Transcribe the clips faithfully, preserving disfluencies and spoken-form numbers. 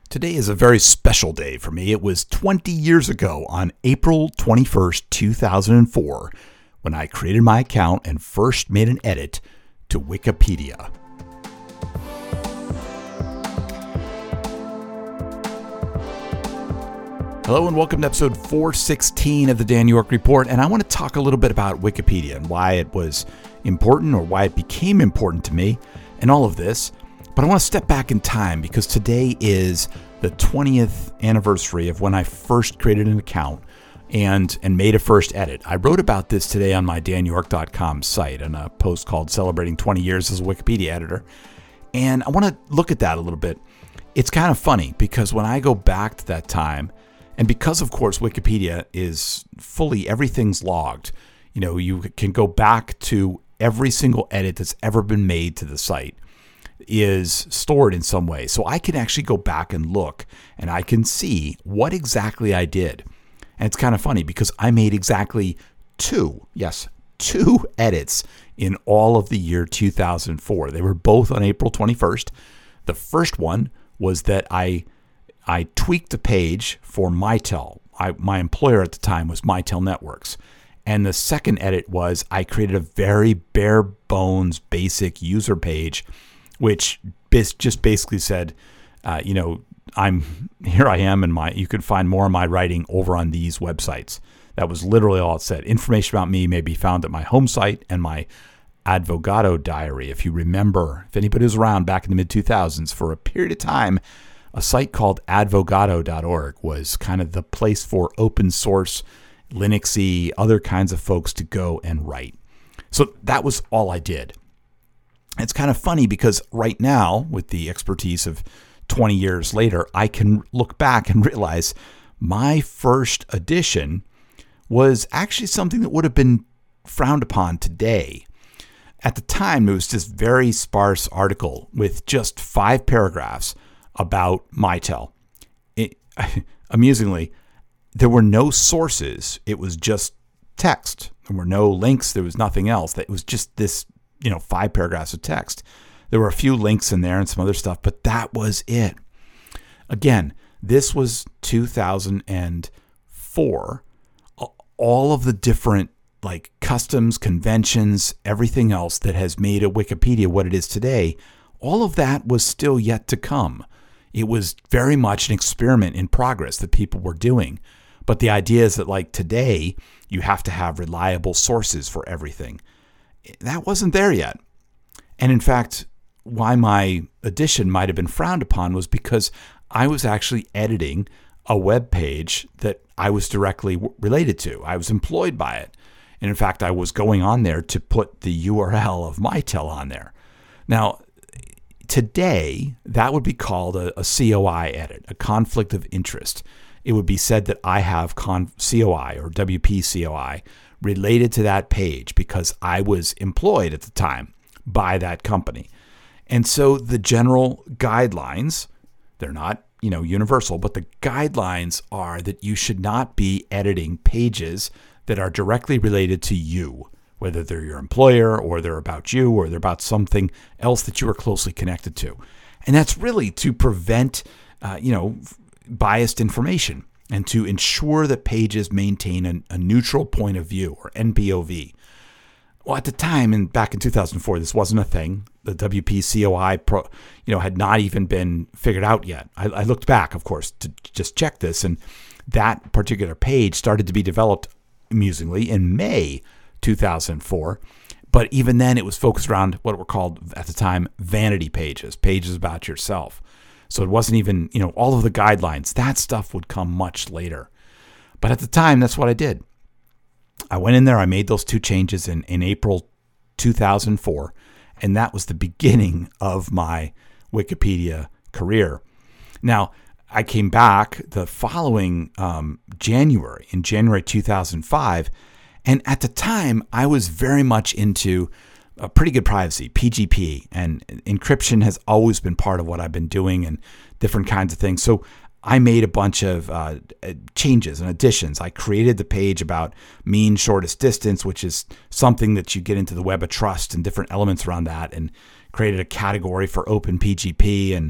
Today is a very special day for me. It was twenty years ago on April twenty-first, two thousand four, when I created my account and first made an edit to Wikipedia. Hello and welcome to episode four sixteen of the Dan York Report, and I want to talk a little bit about Wikipedia and why it was important or why it became important to me and all of this. But I want to step back in time because today is the twentieth anniversary of when I first created an account and and made a first edit. I wrote about this today on my dan york dot com site in a post called Celebrating twenty years as a Wikipedia Editor. And I want to look at that a little bit. It's kind of funny because when I go back to that time, and because, of course, Wikipedia is fully, everything's logged. You know, you can go back to every single edit that's ever been made to the site is stored in some way. So I can actually go back and look and I can see what exactly I did. And it's kind of funny because I made exactly two, yes, two edits in all of the year two thousand four. They were both on April twenty-first. The first one was that I I tweaked a page for Mitel. I, my employer at the time was Mitel Networks. And the second edit was I created a very bare bones basic user page, which just basically said, uh, you know, I'm here I am, and my you can find more of my writing over on these websites. That was literally all it said. Information about me may be found at my home site and my Advogado diary. If you remember, if anybody was around back in the mid two thousands, for a period of time, a site called advogado dot org was kind of the place for open source, Linuxy, other kinds of folks to go and write. So that was all I did. It's kind of funny because right now, with the expertise of twenty years later, I can look back and realize my first edition was actually something that would have been frowned upon today. At the time, it was this very sparse article with just five paragraphs about Mitel. It, amusingly, there were no sources. It was just text. There were no links. There was nothing else. It was just this, you know, five paragraphs of text. There were a few links in there and some other stuff, but that was it. Again, this was two thousand four. All of the different like customs, conventions, everything else that has made a Wikipedia what it is today, all of that was still yet to come. It was very much an experiment in progress that people were doing. But the idea is that like today, you have to have reliable sources for everything. That wasn't there yet. And in fact, why my edition might have been frowned upon was because I was actually editing a web page that I was directly w- related to. I was employed by it. And in fact, I was going on there to put the U R L of Mitel on there. Now, today, that would be called a, a C O I edit, a conflict of interest. It would be said that I have con- C O I or W P C O I related to that page because I was employed at the time by that company. And so the general guidelines, they're not, you know, universal, but the guidelines are that you should not be editing pages that are directly related to you, whether they're your employer or they're about you or they're about something else that you are closely connected to. And that's really to prevent, uh, you know, biased information and to ensure that pages maintain a, a neutral point of view or N P O V. Well, at the time, and back in two thousand four, this wasn't a thing. The W P C O I, pro, you know, had not even been figured out yet. I, I looked back, of course, to just check this, and that particular page started to be developed, amusingly, in May two thousand four. But even then, it was focused around what were called at the time vanity pages, pages about yourself. So it wasn't even, you know, all of the guidelines. That stuff would come much later. But at the time, that's what I did. I went in there, I made those two changes in, in April two thousand four, and that was the beginning of my Wikipedia career. Now, I came back the following um, January, in January two thousand five, and at the time, I was very much into uh, pretty good privacy, P G P, and encryption has always been part of what I've been doing and different kinds of things. So I made a bunch of uh, changes and additions. I created the page about mean shortest distance, which is something that you get into the web of trust and different elements around that, and created a category for open P G P and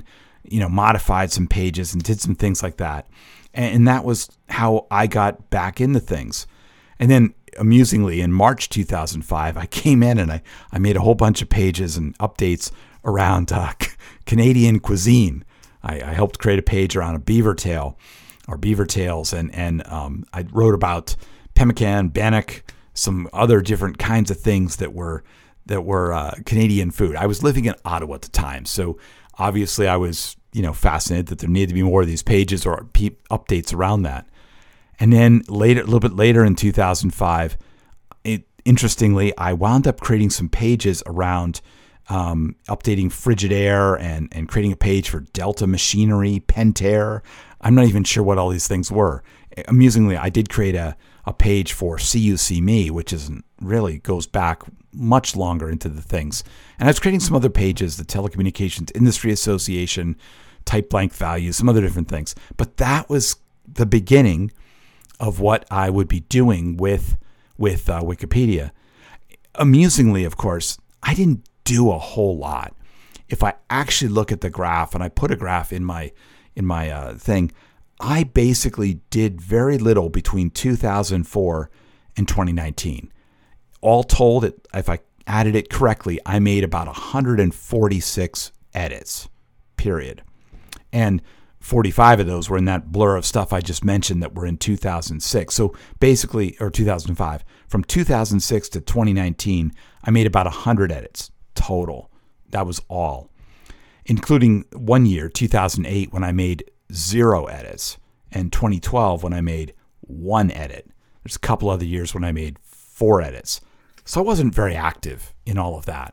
you know, modified some pages and did some things like that. And that was how I got back into things. And then amusingly, in March two thousand five, I came in and I, I made a whole bunch of pages and updates around uh, c- Canadian cuisine. I, I helped create a page around a beaver tail or beaver tails. And, and um, I wrote about pemmican, bannock, some other different kinds of things that were that were uh, Canadian food. I was living in Ottawa at the time. So obviously I was, you know, fascinated that there needed to be more of these pages or pe- updates around that. And then later, a little bit later in two thousand five, it, interestingly, I wound up creating some pages around um, updating Frigidaire and, and creating a page for Delta Machinery, Pentair. I'm not even sure what all these things were. Amusingly, I did create a, a page for C U C Me, which isn't really goes back much longer into the things. And I was creating some other pages, the Telecommunications Industry Association, type blank values, some other different things. But that was the beginning of what I would be doing with with uh, Wikipedia. Amusingly, of course, I didn't do a whole lot. If I actually look at the graph, and I put a graph in my in my uh, thing, I basically did very little between two thousand four and twenty nineteen. All told, it, if I added it correctly, I made about one hundred forty-six edits, period. And forty-five of those were in that blur of stuff I just mentioned that were in two thousand six. So basically, or two thousand five, from two thousand six to twenty nineteen, I made about one hundred edits total. That was all, including one year, two thousand eight, when I made zero edits, and twenty twelve when I made one edit. There's a couple other years when I made four edits. So I wasn't very active in all of that.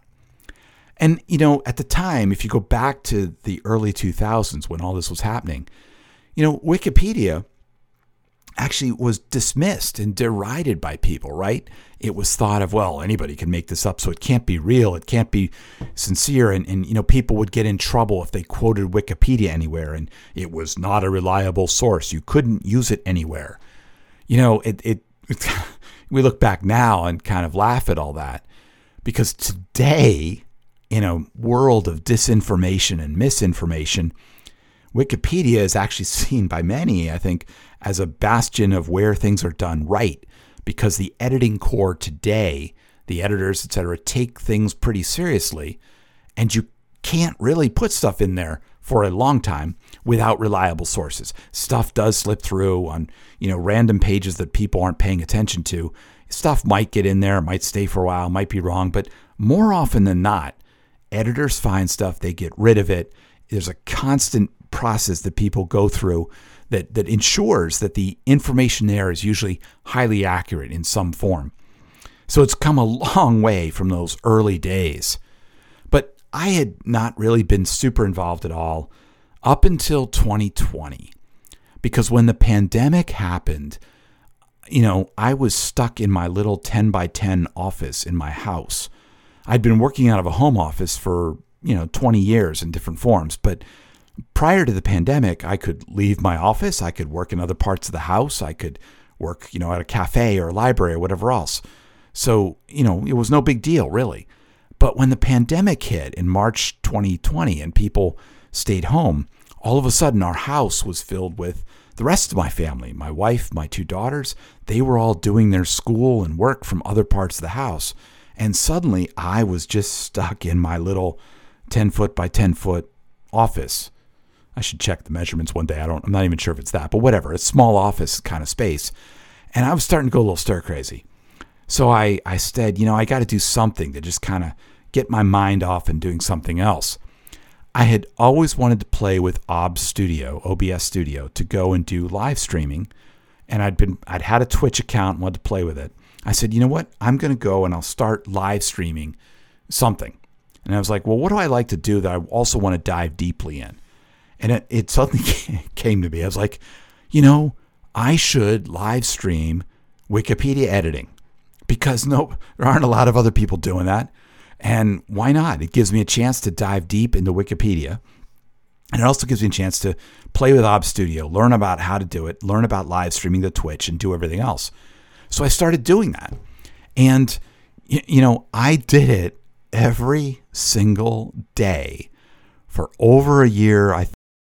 And, you know, at the time, if you go back to the early two thousands when all this was happening, you know, Wikipedia actually was dismissed and derided by people, right? It was thought of, well, anybody can make this up, so it can't be real. It can't be sincere. And, and, you know, people would get in trouble if they quoted Wikipedia anywhere, and it was not a reliable source. You couldn't use it anywhere. You know, it, it, it we look back now and kind of laugh at all that, because today, in a world of disinformation and misinformation, Wikipedia is actually seen by many, I think, as a bastion of where things are done right, because the editing core today, the editors, et cetera, take things pretty seriously, and you can't really put stuff in there for a long time without reliable sources. Stuff does slip through on, you know, random pages that people aren't paying attention to. Stuff might get in there, might stay for a while, might be wrong, but more often than not, editors find stuff, they get rid of it. There's a constant process that people go through that, that ensures that the information there is usually highly accurate in some form. So it's come a long way from those early days. But I had not really been super involved at all up until twenty twenty. Because when the pandemic happened, you know, I was stuck in my little ten by ten office in my house. I'd been working out of a home office for, you know, twenty years in different forms. But prior to the pandemic, I could leave my office. I could work in other parts of the house. I could work, you know, at a cafe or a library or whatever else. So, you know, it was no big deal, really. But when the pandemic hit in March twenty twenty and people stayed home, all of a sudden our house was filled with the rest of my family. My wife, my two daughters, they were all doing their school and work from other parts of the house. And suddenly I was just stuck in my little ten foot by ten foot office. I should check the measurements one day. I don't, I'm not even sure if it's that, but whatever. It's small office kind of space. And I was starting to go a little stir crazy. So I, I said, you know, I got to do something to just kind of get my mind off and doing something else. I had always wanted to play with O B S Studio, O B S Studio, to go and do live streaming. And I'd been, I'd had a Twitch account and wanted to play with it. I said, you know what? I'm going to go and I'll start live streaming something. And I was like, well, what do I like to do that I also want to dive deeply in? And it, it suddenly came to me. I was like, you know, I should live stream Wikipedia editing, because no, there aren't a lot of other people doing that. And why not? It gives me a chance to dive deep into Wikipedia. And it also gives me a chance to play with O B S Studio, learn about how to do it, learn about live streaming to Twitch, and do everything else. So I started doing that. And, you know, I did it every single day for over a year. I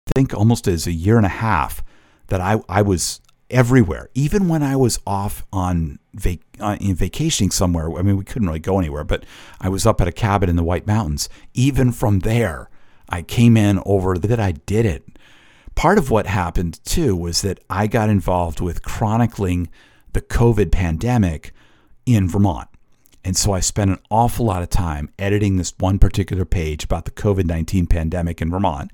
think almost as a year and a half that I, I was everywhere, even when I was off on vac- uh, in vacationing somewhere. I mean, we couldn't really go anywhere, but I was up at a cabin in the White Mountains. Even from there, I came in over that I did it. Part of what happened too was that I got involved with chronicling the COVID pandemic in Vermont. And so I spent an awful lot of time editing this one particular page about the COVID nineteen pandemic in Vermont.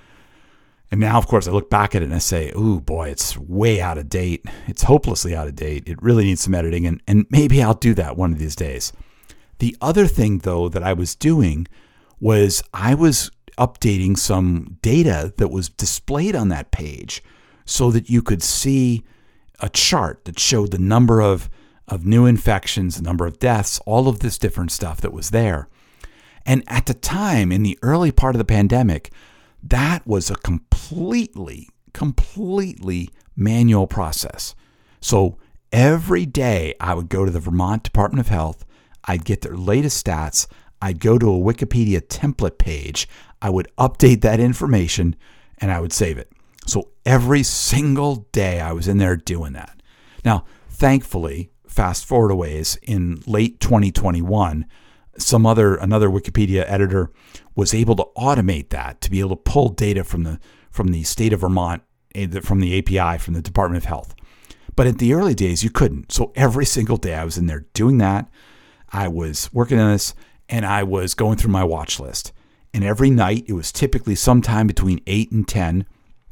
And now, of course, I look back at it and I say, ooh, boy, it's way out of date. It's hopelessly out of date. It really needs some editing. And, and maybe I'll do that one of these days. The other thing, though, that I was doing was I was updating some data that was displayed on that page so that you could see a chart that showed the number of, of new infections, the number of deaths, all of this different stuff that was there. And at the time, in the early part of the pandemic, that was a completely, completely manual process. So every day I would go to the Vermont Department of Health, I'd get their latest stats, I'd go to a Wikipedia template page, I would update that information, and I would save it. So every single day I was in there doing that. Now, thankfully, fast forward a ways, in late twenty twenty-one, some other another Wikipedia editor was able to automate that to be able to pull data from the from the state of Vermont, from the A P I, from the Department of Health. But at the early days, you couldn't. So every single day I was in there doing that. I was working on this, and I was going through my watch list. And every night, it was typically sometime between eight and ten,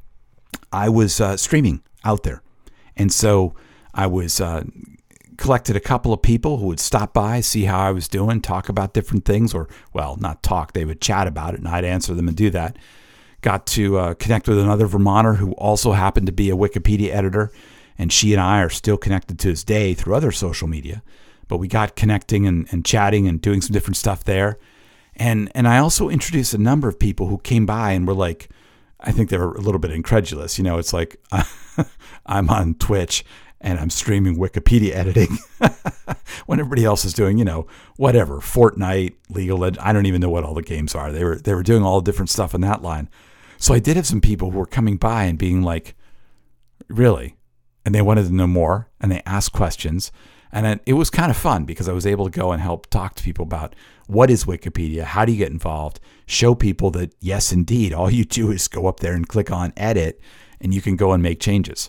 I was uh, streaming out there. And so I was uh, collected a couple of people who would stop by, see how I was doing, talk about different things, or, well, not talk, they would chat about it, and I'd answer them and do that. Got to uh, connect with another Vermonter who also happened to be a Wikipedia editor, and she and I are still connected to this day through other social media. But we got connecting and, and chatting and doing some different stuff there. And and I also introduced a number of people who came by and were like, I think they were a little bit incredulous. You know, it's like, I'm on Twitch and I'm streaming Wikipedia editing when everybody else is doing, you know, whatever, Fortnite, League of Legends. I don't even know what all the games are. They were they were doing all different stuff in that line. So I did have some people who were coming by and being like, really? And they wanted to know more, and they asked questions. And it, it was kind of fun because I was able to go and help talk to people about what is Wikipedia, how do you get involved, show people that, yes, indeed, all you do is go up there and click on edit, and you can go and make changes.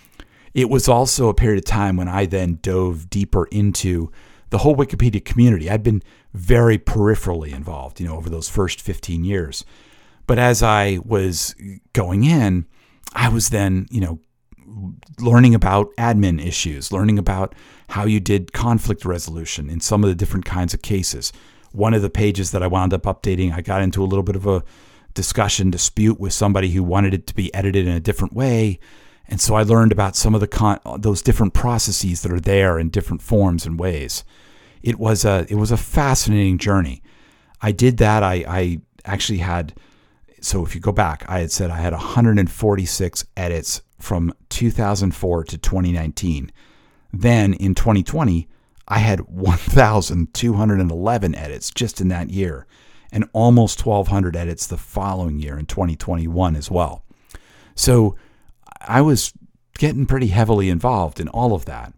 It was also a period of time when I then dove deeper into the whole Wikipedia community. I'd been very peripherally involved, you know, over those first fifteen years. But as I was going in, I was then, you know, learning about admin issues, learning about how you did conflict resolution in some of the different kinds of cases. One of the pages that I wound up updating, I got into a little bit of a discussion, dispute with somebody who wanted it to be edited in a different way. And so I learned about some of the con- those different processes that are there in different forms and ways. It was a it was a fascinating journey. I did that. I, I actually had, so if you go back, I had said I had one hundred forty-six edits from two thousand four to twenty nineteen. Then in twenty twenty, I had one thousand two hundred eleven edits just in that year, and almost twelve hundred edits the following year in twenty twenty-one as well. So I was getting pretty heavily involved in all of that.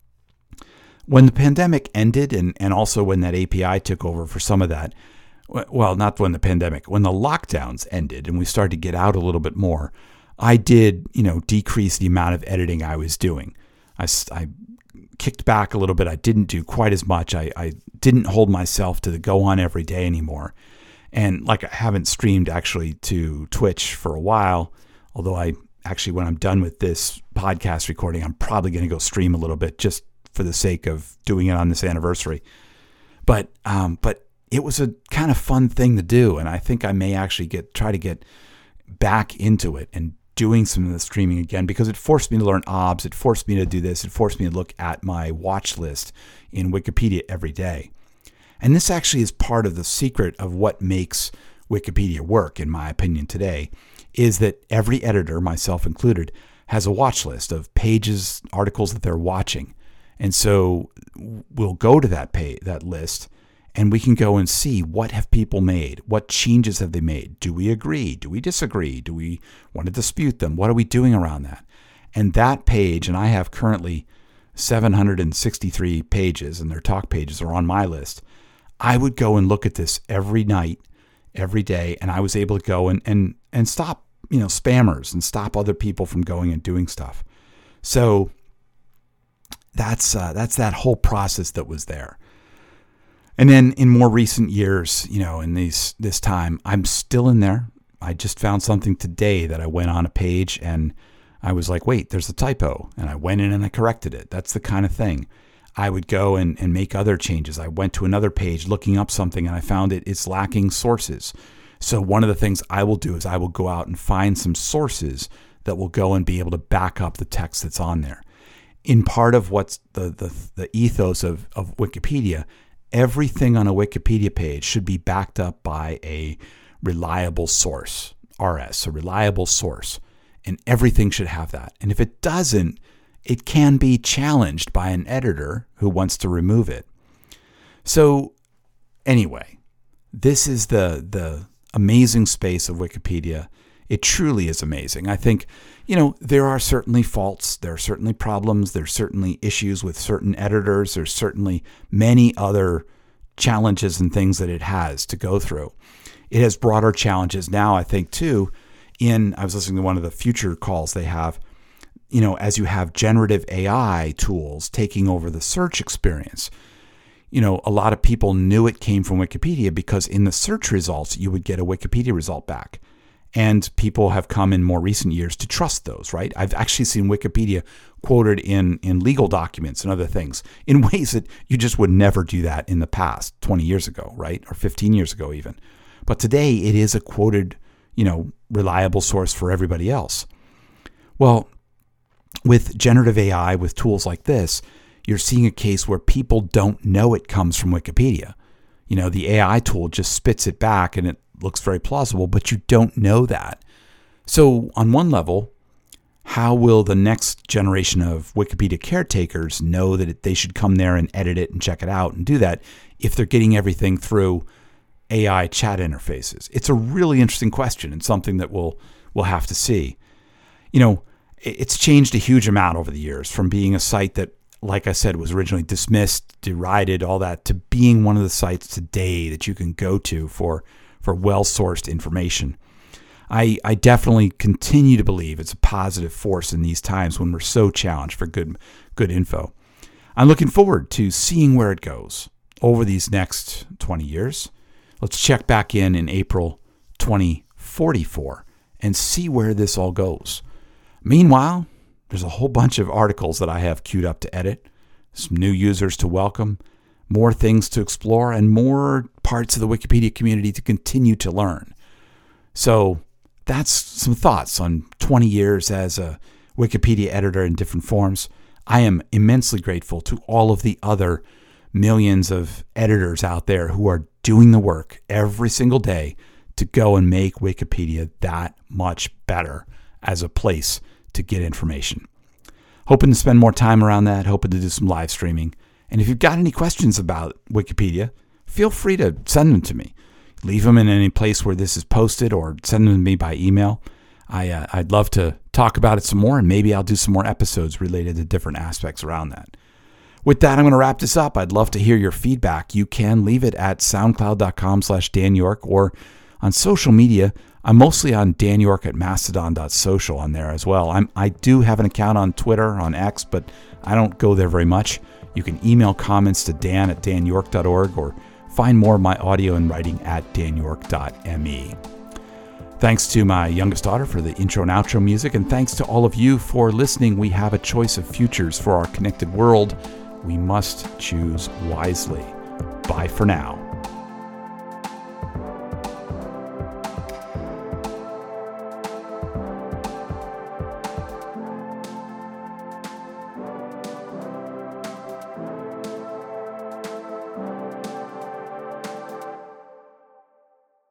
When the pandemic ended, and, and also when that A P I took over for some of that, well, not when the pandemic, when the lockdowns ended and we started to get out a little bit more, I did, you know, decrease the amount of editing I was doing. I, I kicked back a little bit. I didn't do quite as much. I, I didn't hold myself to the go on every day anymore. And like I haven't streamed actually to Twitch for a while, although I actually, when I'm done with this podcast recording, I'm probably going to go stream a little bit just for the sake of doing it on this anniversary. But, um, but it was a kind of fun thing to do. And I think I may actually get, try to get back into it and doing some of the streaming again, because it forced me to learn O B S. It forced me to do this. It forced me to look at my watch list in Wikipedia every day. And this actually is part of the secret of what makes Wikipedia work, in my opinion today, is that every editor, myself included, has a watch list of pages, articles that they're watching. And so we'll go to that pay, that list, and we can go and see what have people made, what changes have they made, do we agree, do we disagree, do we want to dispute them, what are we doing around that? And that page, and I have currently seven hundred sixty-three pages, and their talk pages are on my list. I would go and look at this every night, every day, and I was able to go and and and stop, you know, spammers and stop other people from going and doing stuff. So that's uh, that's that whole process that was there. And then in more recent years, you know, in these this time, I'm still in there. I just found something today that I went on a page and I was like, wait, there's a typo. And I went in and I corrected it. That's the kind of thing. I would go and, and make other changes. I went to another page looking up something and I found it it's lacking sources. So one of the things I will do is I will go out and find some sources that will go and be able to back up the text that's on there. In part of what's the the, the ethos of, of Wikipedia, everything on a Wikipedia page should be backed up by a reliable source, R S, a reliable source. And everything should have that. And if it doesn't, it can be challenged by an editor who wants to remove it. So anyway, this is the the amazing space of Wikipedia. It truly is amazing. I think, you know, there are certainly faults. There are certainly problems. There's certainly issues with certain editors. There's certainly many other challenges and things that it has to go through. It has broader challenges now, I think, too. In I was listening to one of the future calls they have, you know, as you have generative A I tools taking over the search experience. You know, a lot of people knew it came from Wikipedia because in the search results, you would get a Wikipedia result back. And people have come in more recent years to trust those, right? I've actually seen Wikipedia quoted in, in legal documents and other things in ways that you just would never do that in the past, twenty years ago, right? Or fifteen years ago even. But today it is a quoted, you know, reliable source for everybody else. Well, with generative A I, with tools like this, you're seeing a case where people don't know it comes from Wikipedia. You know, the A I tool just spits it back and it looks very plausible, but you don't know that. So on one level, how will the next generation of Wikipedia caretakers know that it, they should come there and edit it and check it out and do that if they're getting everything through A I chat interfaces? It's a really interesting question and something that we'll, we'll have to see. You know, it's changed a huge amount over the years from being a site that, like I said, was originally dismissed, derided, all that, to being one of the sites today that you can go to for, for well-sourced information. I, I definitely continue to believe it's a positive force in these times when we're so challenged for good, good info. I'm looking forward to seeing where it goes over these next twenty years. Let's check back in in April twenty forty-four and see where this all goes. Meanwhile, there's a whole bunch of articles that I have queued up to edit, some new users to welcome, more things to explore, and more parts of the Wikipedia community to continue to learn. So that's some thoughts on twenty years as a Wikipedia editor in different forms. I am immensely grateful to all of the other millions of editors out there who are doing the work every single day to go and make Wikipedia that much better as a place to get information. Hoping to spend more time around that, hoping to do some live streaming. And if you've got any questions about Wikipedia, feel free to send them to me. Leave them in any place where this is posted or send them to me by email. I, uh, I'd love to talk about it some more, and maybe I'll do some more episodes related to different aspects around that. With that, I'm going to wrap this up. I'd love to hear your feedback. You can leave it at soundcloud.com slash Dan York or on social media. I'm mostly on Dan York at mastodon dot social on there as well. I'm, I do have an account on Twitter, on X, but I don't go there very much. You can email comments to dan at dan york dot org or find more of my audio and writing at dan york dot me. Thanks to my youngest daughter for the intro and outro music, and thanks to all of you for listening. We have a choice of futures for our connected world. We must choose wisely. Bye for now.